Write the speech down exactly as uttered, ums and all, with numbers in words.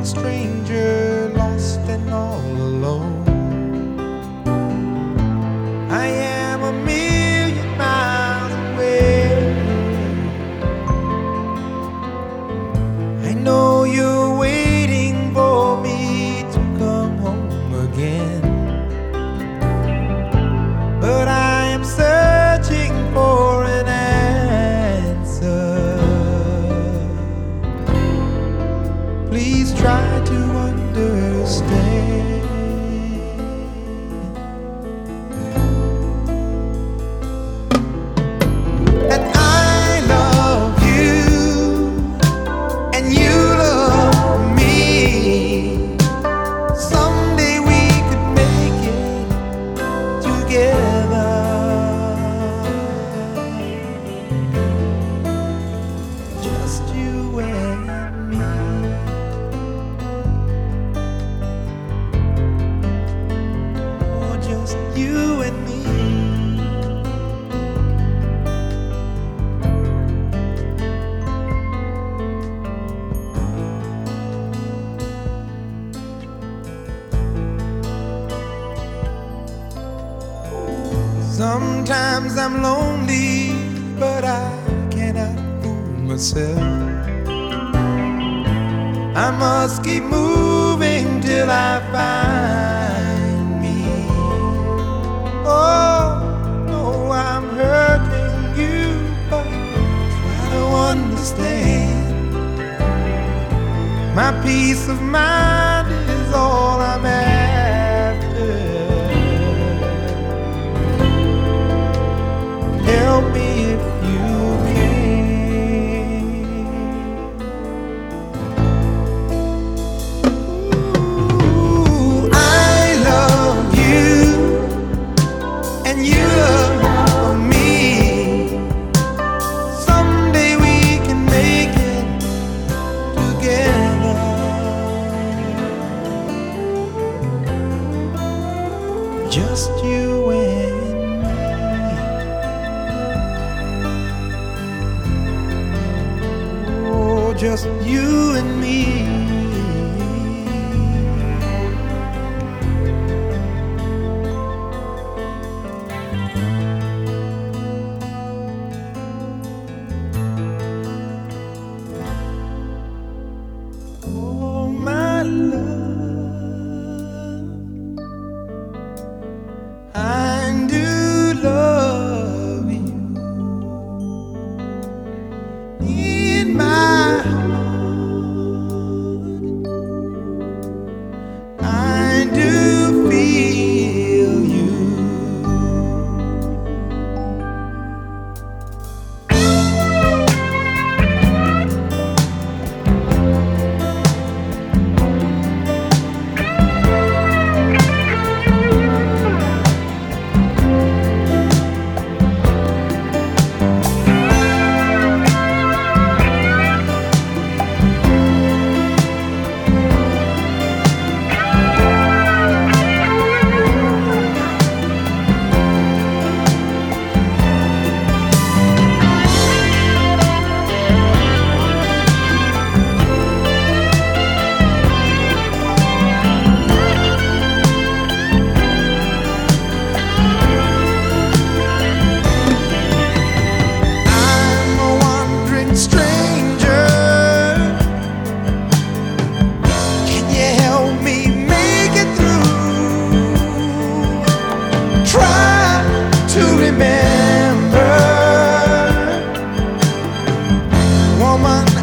stranger, lost and all alone. I am a million miles away. I know you're waiting for me to come home again, but I am searching for an answer. Please try to understand. And I love you, and you love me. Someday we could make it together. Just you and me. Oh, just you and me. Sometimes I'm lonely, but I cannot fool myself. I must keep moving till I find me. Oh, no, I'm hurting you, but try to understand. My peace of mind is all I'm after. Help me if you can. Ooh, I love you, and you love me. Someday we can make it together. Just you and just you and me. Oh, my love, I do love you. In my I do feel you. Stranger, can you help me make it through? Try to remember, woman.